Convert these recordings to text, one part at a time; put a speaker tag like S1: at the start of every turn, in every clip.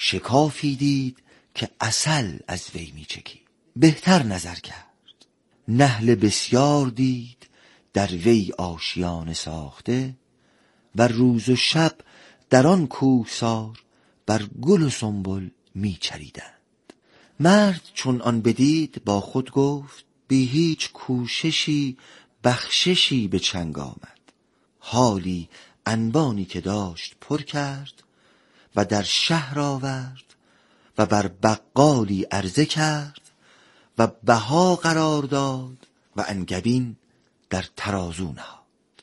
S1: شکافی دید که عسل از وی می چکید. بهتر نظر کرد، نحل بسیار دید در وی آشیانه ساخته، و روز و شب در آن کوهسار بر گل و سنبل می چریدند. مرد چون آن بدید با خود گفت بی هیچ کوششی بخششی به چنگ آمد. حالی انبانی که داشت پر کرد و در شهر آورد و بر بقالی عرضه کرد و بها قرار داد و انگبین در ترازو نهاد.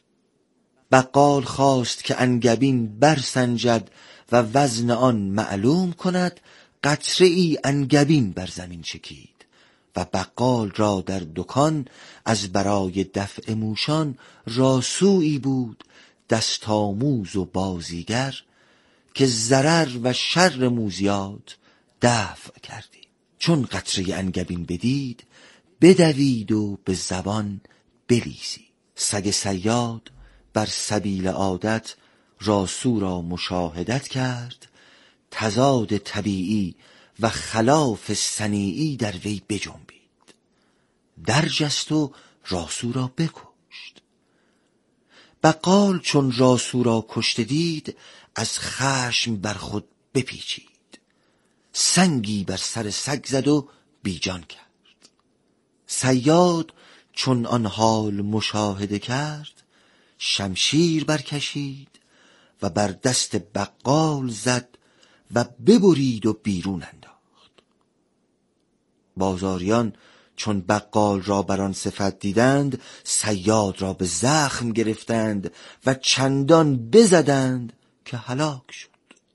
S1: بقال خواست که انگبین برسنجد و وزن آن معلوم کند. قطره ای انگبین بر زمین چکید و بقال را در دکان از برای دفع موشان راسویی بود دستاموز و بازیگر که ضرر و شر موذیات دفع کردی. چون قطره انگبین بدید بدوید و به زبان بلیسید. سگ صیاد بر سبیل عادت راسو را مشاهدت کرد، تضاد طبیعی و خلاف صنیعی در وی بجنبید، درجست و راسو را بکشت. بقال چون راسو را کشته دید از خشم بر خود بپیچید، سنگی بر سر سگ زد و بیجان کرد. صیاد چون آن حال مشاهده کرد شمشیر برکشید و بر دست بقال زد و ببرید و بیرون انداخت. بازاریان چون بقال را بر آن صفت دیدند صیاد را به زخم گرفتند و چندان بزدند که هلاک شد.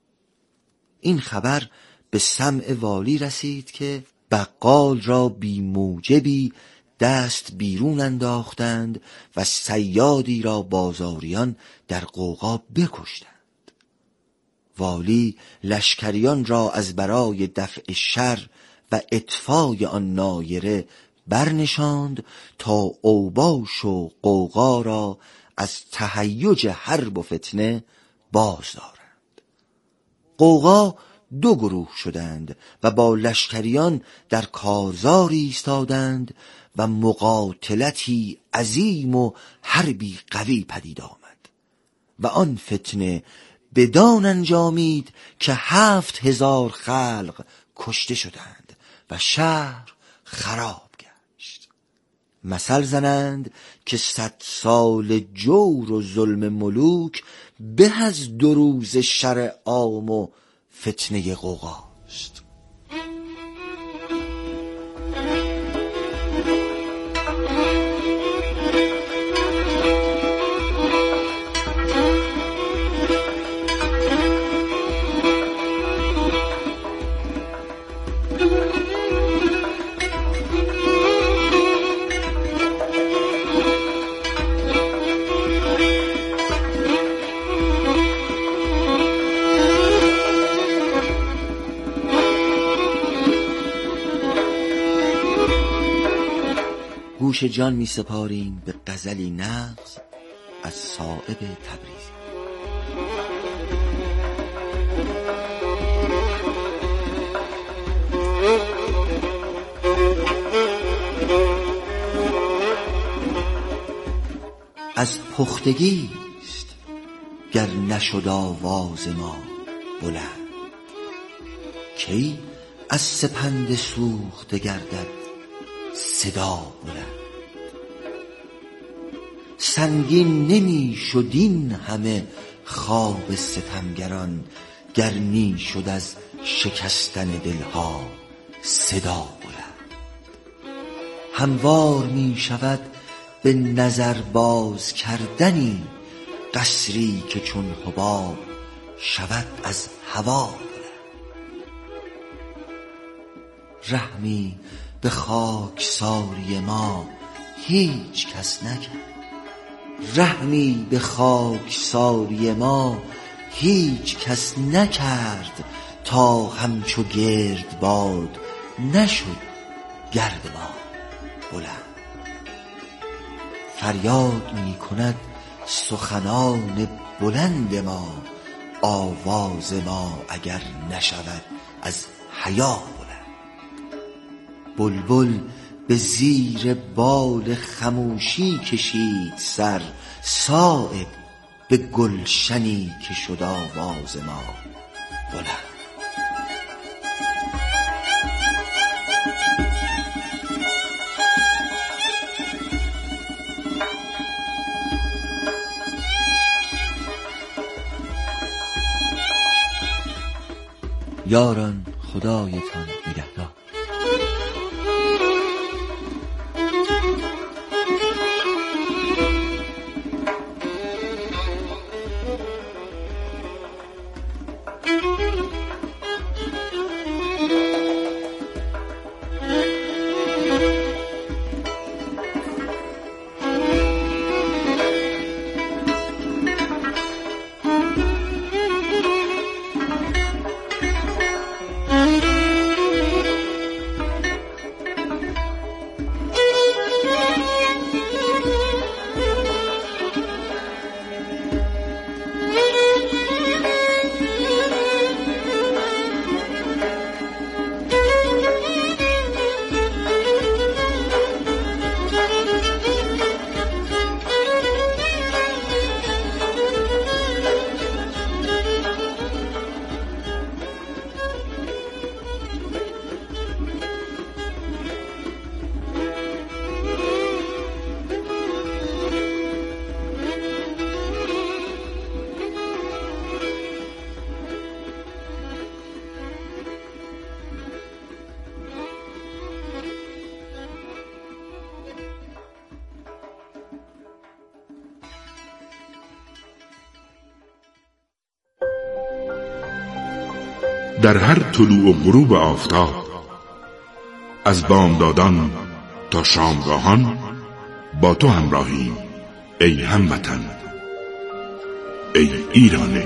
S1: این خبر به سمع والی رسید که بقال را بی موجبی دست بیرون انداختند و صیادی را بازاریان در غوغا بکشتند. والی لشکریان را از برای دفع شر و اطفای آن نایره برنشاند تا اوباش و غوغا را از تهیج حرب و فتنه باز دارند. غوغا دو گروه شدند و با لشکریان در کارزار ایستادند و مقاتلتی عظیم و حربی قوی پدید آمد و آن فتنه بدان انجامید که 7000 خلق کشته شدند و شهر خراب گشت. مثل زنند که 100 سال جور و ظلم ملوک به از 2 روز شر عام و فتنه غوغاست. گوش جان می سپاریم به غزلی نغز از صایب تبریزی. از پختگی است گر نشد آواز ما بلند، کی از سپند سوخته گردد صدا بلند. سنگین نمی شد این همه خواب ستمگران گر نی شد از شکستن دلها صدا بلند. هموار می شود به نظر باز کردنی قصری که چون حباب شود از هوا بلند. رحمی به خاکساری ما هیچ کس نکرد، رحمی به خاکساری ما هیچ کس نکرد تا همچو گرد باد نشد گرد ما بلند. فریاد می کند سخنان بلند ما آواز ما اگر نشود از حیا بلند. بلبل به زیر بال خموشی کشید سر، صایب به گلشنی که شد آواز ما بلند. یاران خدایتان نگهدار.
S2: در هر طلوع و غروب آفتاب، از بامدادان تا شامگاهان با تو همراهیم ای هموطن، ای ایران.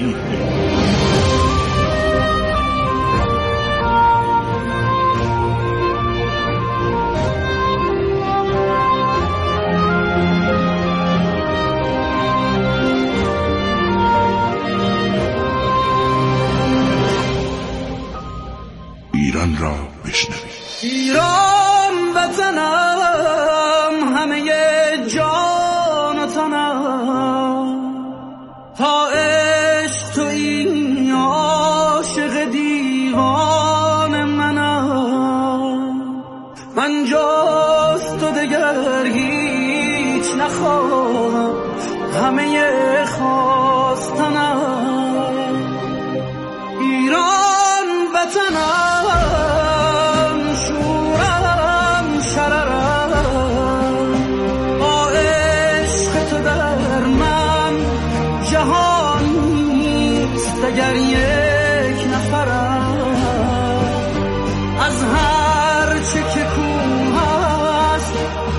S2: ایران را بشنوید.
S3: ایران وطنم، همه جان و تنم، تا عشق تو این عاشق دیوان منم. من جز تو دگر هیچ نخواهم، همه خواستنم. ایران وطنم، اگر یک نفرم، از هر چه که کوه هست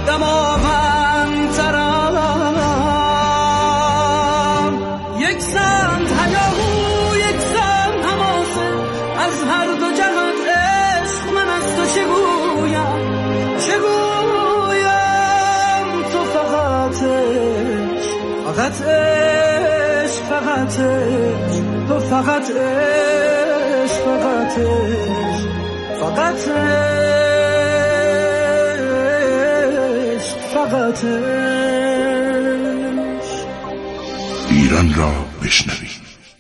S3: دماوندترم. یک سمت هیاهو، یک سمت حماسه، از هر دو جهت عشق من از تو چه گویم، چه گویم. تو فقط عشق، فقط عشق، فقط عشق، تو فقط عشق، فقط عشق، فقط عشق، فقط عشق.
S2: ایران را بشنوید.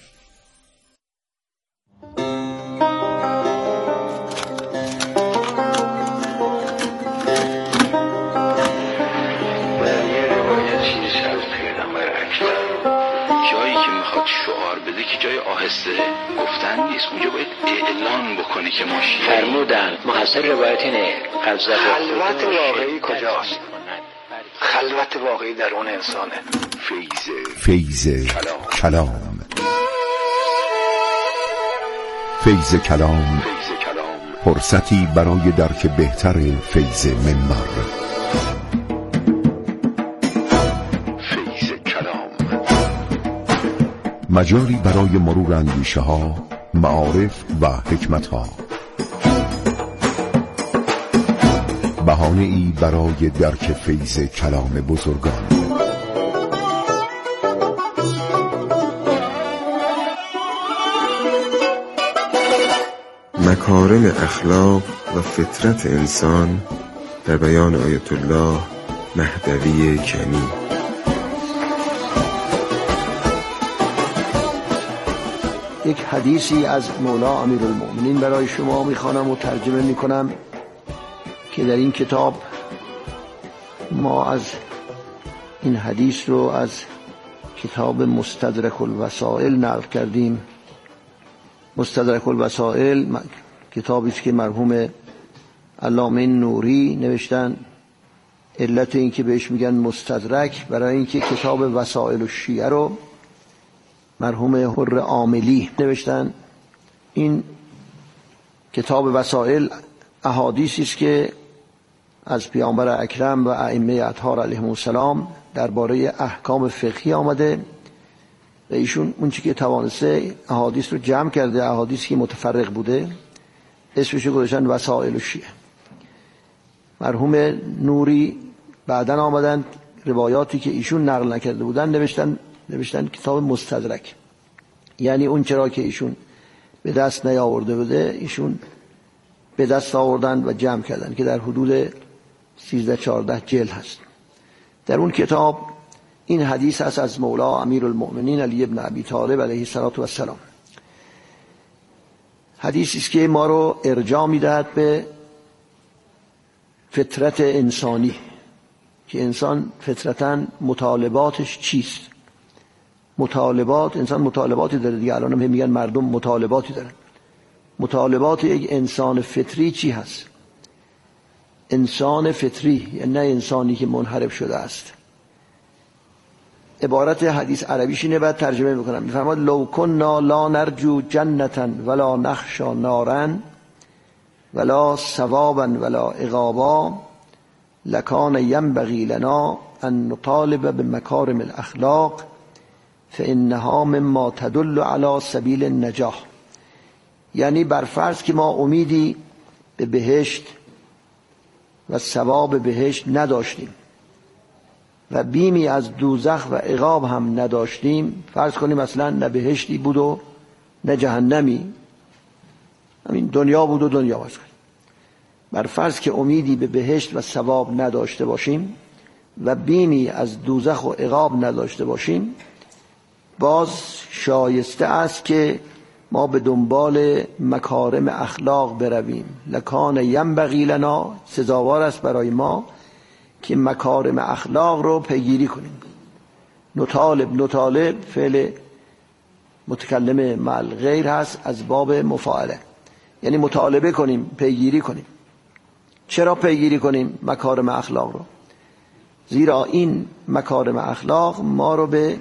S4: گفتن نیست، اونجا باید اعلان بکنه که ما
S5: فرمودن محصل روایت اینه.
S4: خلوت واقعی کجاست؟ خلوت واقعی در اون انسانه.
S6: فیض کلام. فیض کلام فرصتی برای درک بهتر فیض منبر. مجاری برای مرور اندیشه ها، معارف و حکمت ها. بهانه ای برای درک فیض کلام بزرگان.
S7: مکارم اخلاق و فطرت انسان در بیان آیت الله مهدوی کنی.
S8: یک حدیثی از مولا امیرالمؤمنین برای شما میخوانم و ترجمه میکنم که در این کتاب ما از این حدیث رو از کتاب مستدرک الوسائل نقل کردیم. مستدرک الوسائل کتابی است که مرحوم علامه نوری نوشتن. علت این که بهش میگن مستدرک برای اینکه کتاب وسائل الشیعه رو مرحوم حر عاملی نوشتن. این کتاب وسائل احادیثی است که از پیامبر اکرم و ائمه اطهار علیهم السلام درباره احکام فقهی آمده و ایشون اون چیزی که توانسته احادیث رو جمع کرده، احادیثی که متفرق بوده، اسمش رو گذاشتن وسائل الشیعه. مرحوم نوری بعداً آمدن روایاتی که ایشون نقل نکرده بودن نوشتن کتاب مستدرک، یعنی اون چرا که ایشون به دست نیاورده بوده ایشون به دست آوردن و جمع کردن که در حدود 13-14 جلد هست. در اون کتاب این حدیث هست از مولا امیرالمؤمنین علی ابن ابی طالب علیه السلام. حدیثی است که ما رو ارجاع میدهد به فطرت انسانی، که انسان فطرتاً مطالباتش چیست. انسان مطالباتی داره دیگه. الان هم میگن مردم مطالباتی دارن. مطالبات یک انسان فطری چی هست؟ انسان فطری، یعنی نه انسانی که منحرف شده است. عبارت حدیث عربیش اینه، بعد ترجمه میکنم. میفرماد لو کننا لا نرجو جنتا ولا نخشا نارا ولا ثوابا ولا عقابا لکان ینبغی لنا ان نطالب بمکارم الاخلاق فانها مما تدل علی سبیل النجاح. یعنی برفرض که ما امیدی به بهشت و ثواب بهشت نداشتیم و بیمی از دوزخ و عقاب هم نداشتیم، فرض کنیم مثلا نه بهشتی بود و نه جهنمی، همین دنیا بود و دنیا باز کنیم. برفرض که امیدی به بهشت و ثواب نداشته باشیم و بیمی از دوزخ و عقاب نداشته باشیم، باز شایسته است که ما به دنبال مکارم اخلاق برویم. لکان ینبغی لنا، سزاوار است برای ما که مکارم اخلاق رو پیگیری کنیم. نطالب فعل متکلم مع الغیر هست از باب مفاعله، یعنی مطالبه کنیم، پیگیری کنیم. چرا پیگیری کنیم مکارم اخلاق رو؟ زیرا این مکارم اخلاق ما رو به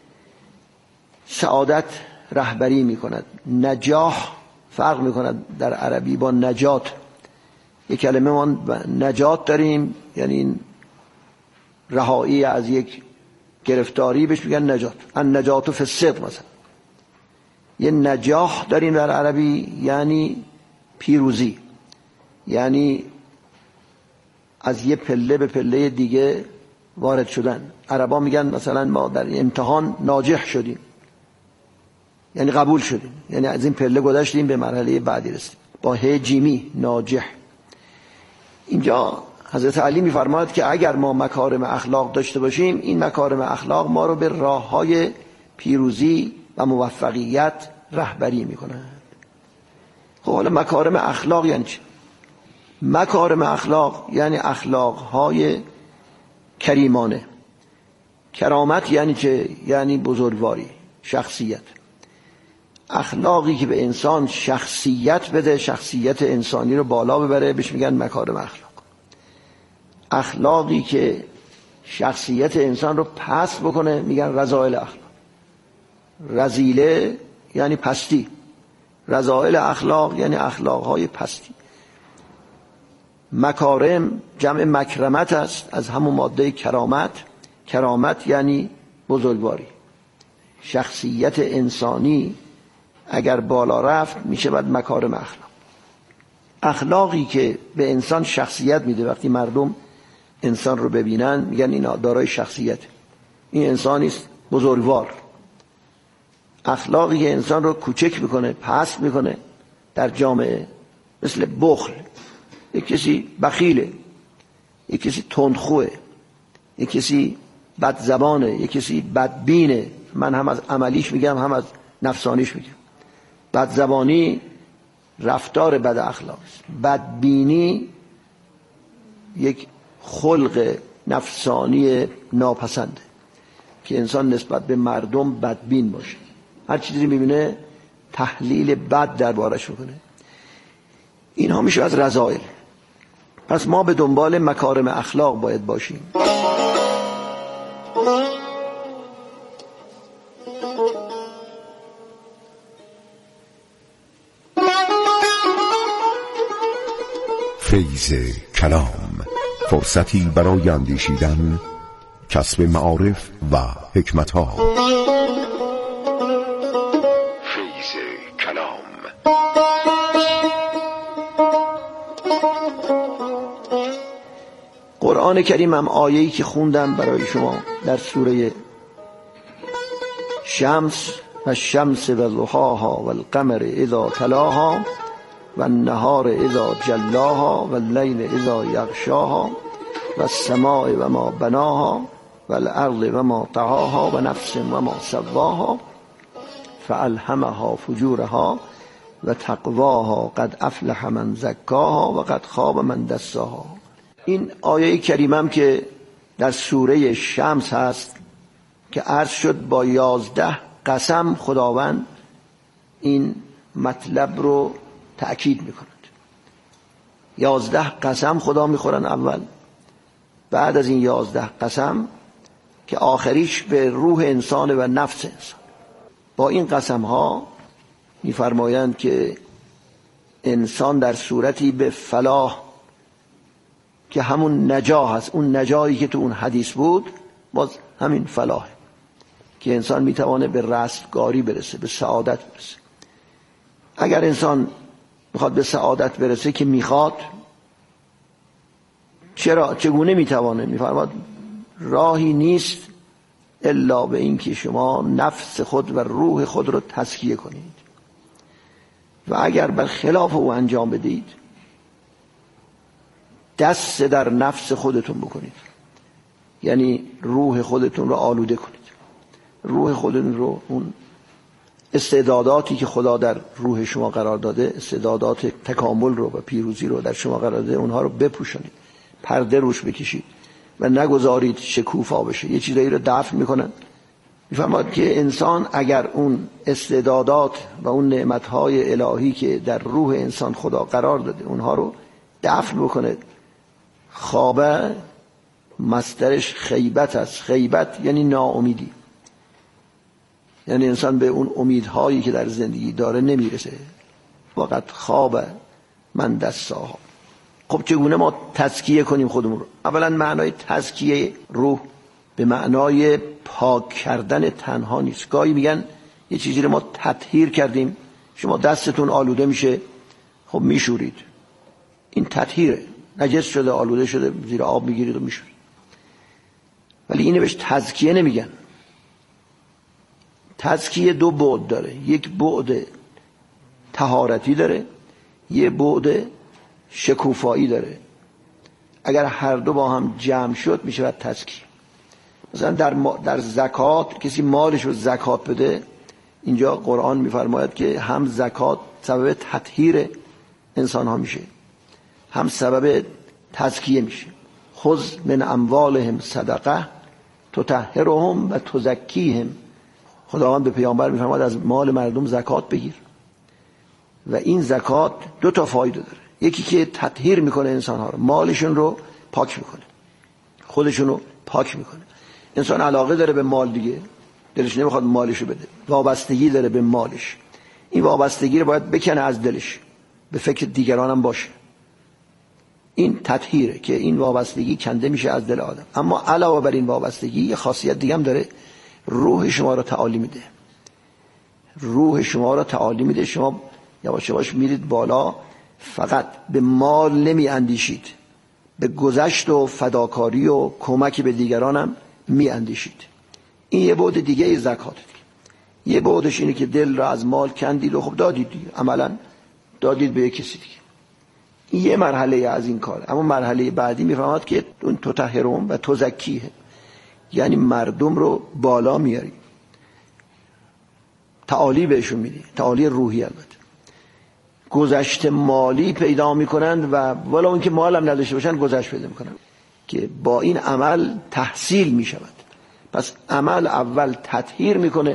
S8: سعادت رهبری می کند. نجاح فرق می کند در عربی با نجات. یک کلمه ما نجات داریم، یعنی رهایی از یک گرفتاری، بهش میگن نجات. النجات فی الصدق مثلا. یه نجاح داریم در عربی یعنی پیروزی، یعنی از یه پله به پله دیگه وارد شدن. عربا میگن مثلا ما در امتحان ناجح شدیم، یعنی قبول شدیم، یعنی از این پله گذشتیم به مرحله بعدی رسیدیم. با ه جیمی ناجح. اینجا حضرت علی میفرماید که اگر ما مکارم اخلاق داشته باشیم، این مکارم اخلاق ما رو به راههای پیروزی و موفقیت رهبری میکنند. خب حالا مکارم اخلاق یعنی چی؟ مکارم اخلاق یعنی اخلاقهای کریمانه. کرامت یعنی چه؟ یعنی بزرگواری، شخصیت. اخلاقی که به انسان شخصیت بده، شخصیت انسانی رو بالا ببره، بهش میگن مکارم اخلاق. اخلاقی که شخصیت انسان رو پست بکنه میگن رذائل اخلاق. رذیله یعنی پستی، رذائل اخلاق یعنی اخلاقهای پستی. مکارم جمع مکرمت است، از همون ماده کرامت. کرامت یعنی بزرگواری. شخصیت انسانی اگر بالا رفت میشه بعد مکارم اخلاق. اخلاقی که به انسان شخصیت میده، وقتی مردم انسان رو ببینن میگن این دارای شخصیت، این انسانی است بزرگوار. اخلاقی که انسان رو کوچک میکنه، پست میکنه در جامعه، مثل بخل، یک کسی بخیله، یک کسی تندخوه، یک کسی بدزبانه، یک کسی بدبینه. من هم از عملیش میگم هم از نفسانیش میگم. بدزبانی رفتار بد اخلاق است. بدبینی یک خلق نفسانی ناپسنده که انسان نسبت به مردم بدبین باشه، هر چیزی میبینه تحلیل بد دربارش میکنه. اینها میشه از رذایل. پس ما به دنبال مکارم اخلاق باید باشیم.
S6: فیض کلام، فرصتی برای اندیشیدن، کسب معارف و حکمت‌ها.
S2: فیض کلام.
S8: قرآن کریم هم آیه‌ای که خوندم برای شما در سوره شمس و الشمس و ضحاها و القمر اذا تلاها و النهار اذا جلاها و اللیل اذا یغشاها و السماء و ما بناها و الارض و ما طحاها و نفس و ما سواها فالهمها فجورها و تقواها قد افلح من زکاها و قد خاب من دساها. این آیه کریمم که در سوره شمس هست که عرض شد با 11 قسم خداوند این مطلب رو تأکید میکند. 11 قسم خدا میخورن اول، بعد از این 11 قسم که آخریش به روح انسان و نفس انسان. با این قسم ها میفرمایند که انسان در صورتی به فلاح که همون نجاح هست، اون نجاحی که تو اون حدیث بود، باز همین فلاح که انسان میتوانه به رستگاری برسه، به سعادت برسه. اگر انسان میخواد به سعادت برسه که میخواد، چگونه میتوانه؟ میفرماد راهی نیست الا به این که شما نفس خود و روح خود رو تزکیه کنید و اگر بر خلاف او انجام بدید دست در نفس خودتون بکنید، یعنی روح خودتون رو آلوده کنید. روح خودتون رو، اون استعداداتی که خدا در روح شما قرار داده، استعدادات تکامل رو و پیروزی رو در شما قرار داده، اونها رو بپوشانید، پرده روش بکشید و نگذارید شکوفا بشه. یه چیزایی رو دفن میکنن. میفهمد که انسان اگر اون استعدادات و اون نعمتهای الهی که در روح انسان خدا قرار داده اونها رو دفن بکنه، خوابه مصدرش خیبت است. خیبت یعنی ناامیدی، یعنی انسان به اون امیدهایی که در زندگی داره نمیرسه. وقت خواب من دستاها. خب چگونه ما تزکیه کنیم خودمون رو؟ اولا معنای تزکیه روح به معنای پاک کردن تنها نیست. گاهی میگن یه چیزی رو ما تطهیر کردیم، شما دستتون آلوده میشه، خب میشورید، این تطهیره، نجس شده، آلوده شده، زیر آب میگیرید و میشورید. ولی اینو بهش تزکیه نمیگن. تزکیه دو بعد داره، یک بعد طهارتی داره، یک بعد شکوفایی داره. اگر هر دو با هم جمع شد میشه تزکیه. مثلا در زکات، کسی مالش رو زکات بده، اینجا قرآن میفرماید که هم زکات سبب تطهیر انسان ها میشه، هم سبب تزکیه میشه. خذ من اموالهم صدقه تطهرهم و تزکیهم. خداوند به پیامبر میفرماید از مال مردم زکات بگیر و این زکات دو تا فایده داره. یکی که تطهیر میکنه انسان ها رو، مالشون رو پاک میکنه، خودشون رو پاک میکنه. انسان علاقه داره به مال دیگه، دلش نمیخواد مالشو بده، وابستگی داره به مالش. این وابستگی رو باید بکنه از دلش، به فکر دیگران هم باشه. این تطهیره که این وابستگی کنده میشه از دل آدم. اما علاوه بر این وابستگی یه خاصیت دیگه هم داره، روح شما رو تعالی میده. روح شما رو تعالی میده، شما یواش یواش میرید بالا، فقط به مال نمی اندیشید، به گذشت و فداکاری و کمک به دیگران هم می اندیشید. این یه بعد دیگه زکات دیگه. یه بعدش اینه که دل را از مال کندید و خب دادید دیگه، عملا دادید به یک کسی دیگه. این یه مرحله از این کار. اما مرحله بعدی میفهمد که اون تطهرهم و تزکیه، یعنی مردم رو بالا میاری، تعالی بهشون میدی، تعالی روحی. البته گذشت مالی پیدا میکنند و والا اون که مال هم نداشته باشن گذشت پیدا میکنند که با این عمل تحصیل میشود. پس عمل اول تطهیر میکنه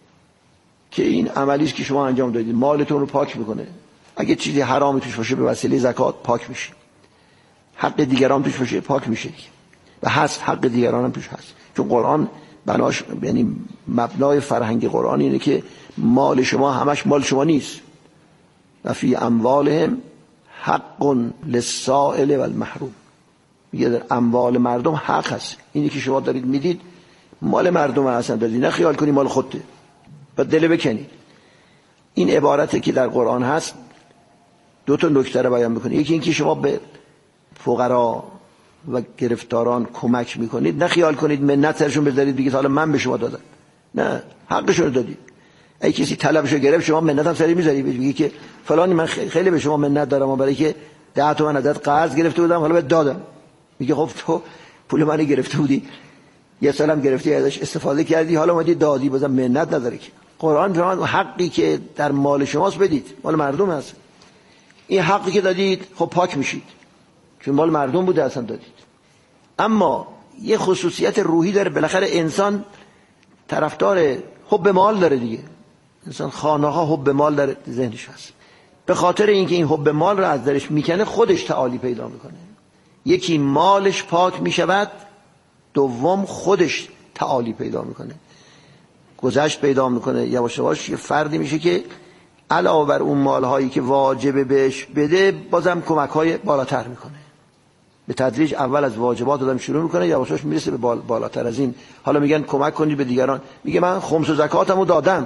S8: که این عملی است که شما انجام دادید، مالتون رو پاک میکنه. اگه چیزی حرامی توش باشه به وسیله زکات پاک میشه، حق دیگران توش باشه پاک میشه و هست حق دیگران هم توش هست. چون قرآن بناش، یعنی مبنای فرهنگ قرآن اینه که مال شما همش مال شما نیست. و فی اموالهم حق للسائل و المحروم، میگه در اموال مردم حق هست. اینی که شما دارید میدید مال مردم اصلا دارید، نه خیال کنید مال خودته و دل بکنید. این عبارتی که در قرآن هست دو تا نکته رو بیان میکنه. یکی اینکه شما به فقرا و گرفتاران کمک میکنید، نه خیال کنید منت سرشون بذارید بگید حالا من به شما دادم، نه، حقشون رو دادید. اگه کسی طلبشو گرفت شما منت هم سری میذاری، بگی که فلانی من خیلی به شما منت دارم و برای که 10 تومن ازت قرض گرفته بودم حالا بهت دادم. میگه خب تو پول منو گرفته بودی، یه سالم گرفتی ازش استفاده کردی، حالا اومدی دادی، بازم منت نداره که. قرآن فرمان حقی که در مال شماست بدید، مال مردم هست. این حقی که دادید خب پاک میشید چون مال مردم بوده اصلا دادید. اما یه خصوصیت روحی داره، بالاخره انسان طرفدار حب مال داره دیگه. انسان خانه‌ها حب مال در ذهنش هست. به خاطر اینکه این حب مال رو از درش میکنه خودش تعالی پیدا میکنه. یکی مالش پاک میشود، دوم خودش تعالی پیدا میکنه، گذشت پیدا میکنه. یواش یواش یه فردی میشه که علاوه بر اون مالهایی که واجبه بهش بده بازم کمک‌های بالاتر میکنه. به تدریج اول از واجبات آدم شروع میکنه، یواش یواش میرسه به بالاتر از این. حالا میگن کمک کنید به دیگران، میگه من خمس و زکاتمو دادم.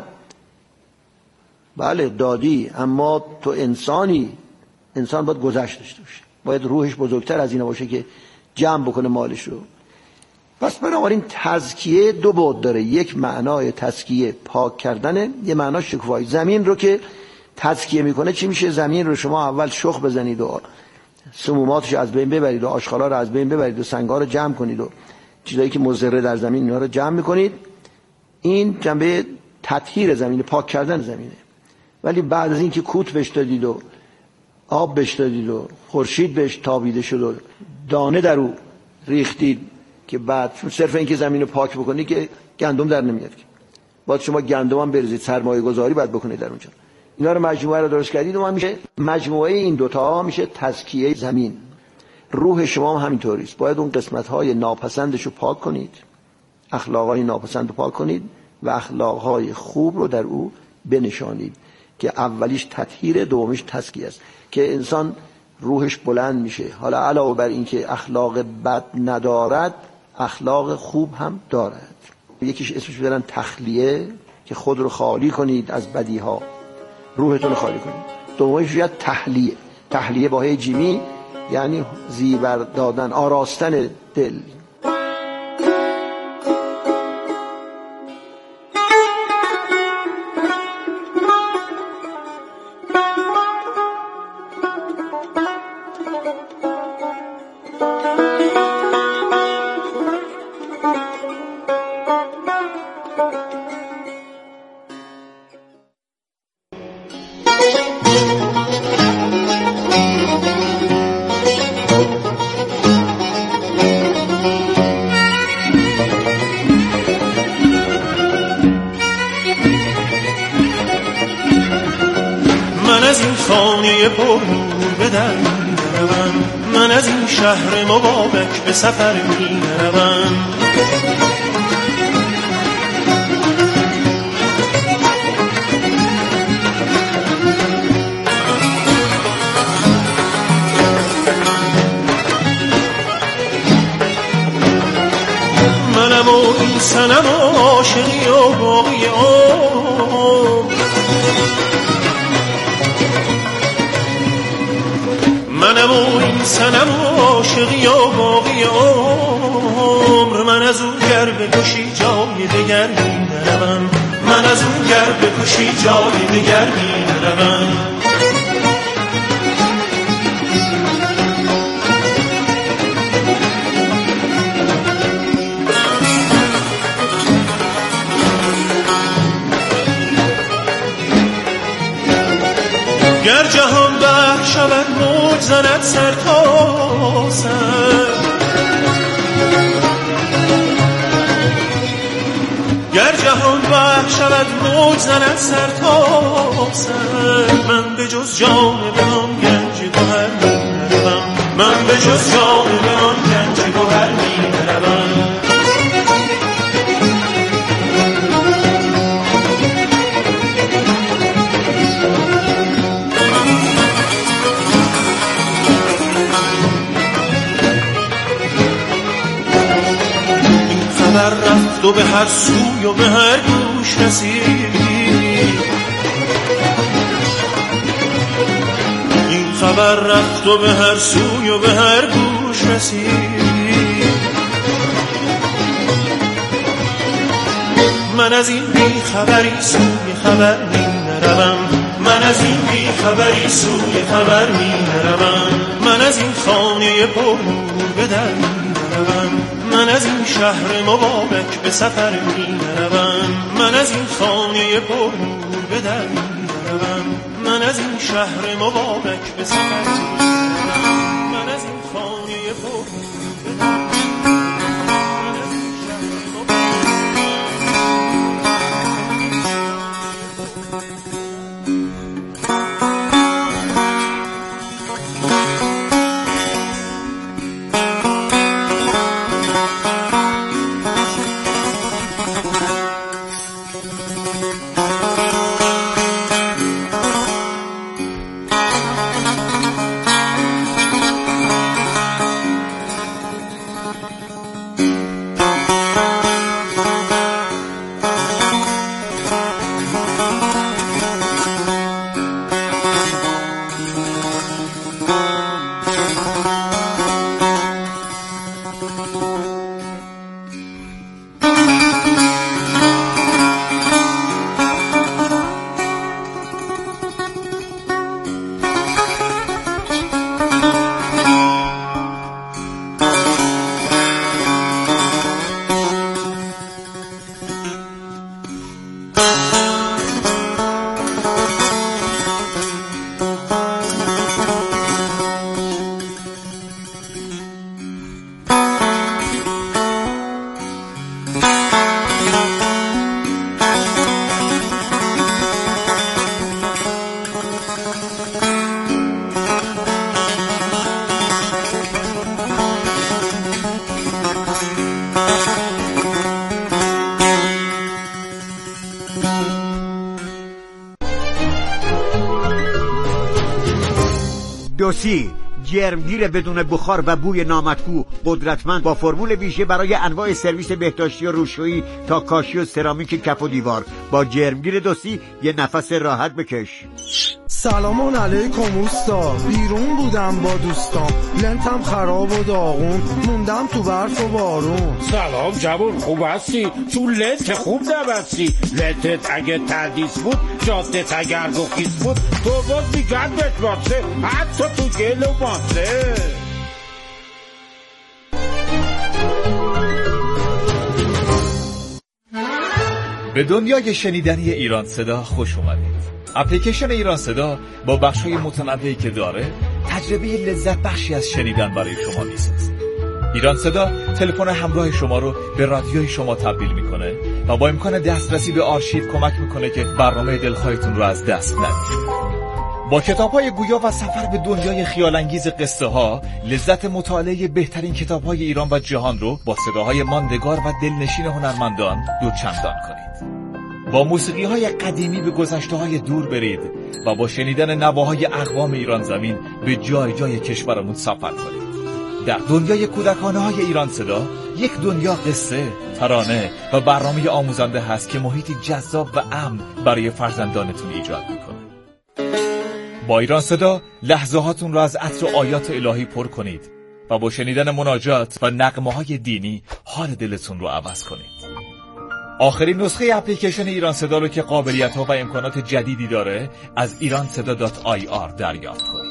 S8: بله دادی، اما تو انسانی، انسان باید گذشت داشته باشه، باید روحش بزرگتر از این باشه که جمع بکنه مالش رو. پس بنابراین تزکیه دو بعد داره. یک معنای تزکیه پاک کردنه، یه معنای شکوفایی. زمین رو که تزکیه میکنه چی میشه؟ زمین رو شما اول شخ بزنید و سموماتش از بین ببرید و آشغالا رو از بین ببرید و سنگا رو جمع کنید و چیزایی که مضر در زمین اینا رو جمع میکنید. این جنبه تطهیر زمین، پاک کردن زمینه. ولی بعد از این که کوت بهش دادید و آب بهش دادید و خورشید بهش تابیده شد و دانه در او ریختید، که بعد صرف این که زمین رو پاک بکنید که گندم در نمیاد، باید شما گندم هم بریزید، سرمایه گذاری باید بکنید در اونجا. اینا رو مجموعه رو درست کردید و من میشه مجموعه این دوتا میشه تزکیه زمین. روح شما هم همینطوری است، باید اون قسمت‌های ناپسندش رو پاک کنید، اخلاق‌های ناپسند رو پاک کنید و اخلاق‌های خوب رو در او بنشانید که اولیش تطهیر، دومیش تزکیه است، که انسان روحش بلند میشه. حالا علاوه بر این که اخلاق بد ندارد، اخلاق خوب هم دارد. یکیش اسمش بدن تخلیه، که خود رو خالی کنید از بدیها، روحتون رو خالی کنید. دومیش یاد تحلیه، تحلیه با هی جیمی، یعنی زیور دادن، آراستن دل.
S9: من از این شهر مبارک به سفر می روم. منم و این صنم و عاشقی و باقی منم و این صنم و عاشقی و باقی عمر. من از اون گر بکشی جای دگر می نروم، من از اون گر بکشی جای دگر می نروم. گر جهان بحر شود موج زند سر تا سر، گر جهان بحر شود موج زند سر تا سر، من به جز جان بنام گنج گوهر می‌روم، من به جز جان بنام گنج گوهر می‌روم. رفت و به هر سوی و به هر گوش رسید، این خبر رفت و به هر سوی و به هر گوش رسید. من از این بی خبری سوی خبر می نروم، من از این بی خبری سوی خبر می نروم، من از این خانه پر نور به در می نروم، من از این شهر مبارک به سفر می روم، من از این خانه پر نور به در می روم، من از این شهر مبارک به سفر می روم، من از این خانه پر نور به در می روم.
S10: دوسی جرمگیر بدون بخار و بوی نامطبوع قدرتمند با فرمول ویژه برای انواع سرویس بهداشتی و روشویی تا کاشی و سرامیک کف و دیوار. با جرمگیر دوسی یه نفس راحت بکش.
S11: سلام علیکم اوستا، بیرون بودم با دوستام، لنتم خراب و داغون، موندم تو برف و بارون.
S12: سلام جوون، خوب هستی؟ تو لنت خوب نبستی، لنتت اگه تردیس بود، جاده تگرد و خیز بود، تو باز میگرد بتباسه، حتی تو گل و ماسه.
S13: به دنیای شنیدنی ایران صدا خوش اومدید. اپلیکیشن ایران صدا با بخش‌های متنوعی که داره تجربه لذت بخشی از شنیدن برای شما میسازه. ایران صدا تلفن همراه شما رو به رادیوی شما تبدیل میکنه و با امکان دسترسی به آرشیو کمک میکنه که برنامه دلخواهتون رو از دست ندید. با کتاب‌های گویا و سفر به دنیای خیال‌انگیز قصه‌ها، لذت مطالعه بهترین کتاب‌های ایران و جهان رو با صداهای ماندگار و دلنشین هنرمندان دوچندان کنید. با موسیقی‌های قدیمی به گذشته‌های دور برید و با شنیدن نواهای اقوام ایران زمین به جای جای کشورمون سفر کنید. در دنیای کودکانه‌های ایران صدا، یک دنیا قصه، ترانه و برنامه آموزنده هست که محیطی جذاب و امن برای فرزندانتون ایجاد می‌کنه. با ایران صدا لحظه‌هاتون را از عطر و آیات الهی پر کنید و با شنیدن مناجات و نغمه‌های دینی حال دلتون رو عوض کنید. آخرین نسخه اپلیکیشن ایران صدا رو که قابلیت‌ها و امکانات جدیدی داره از iranseda.ir دریافت کنید.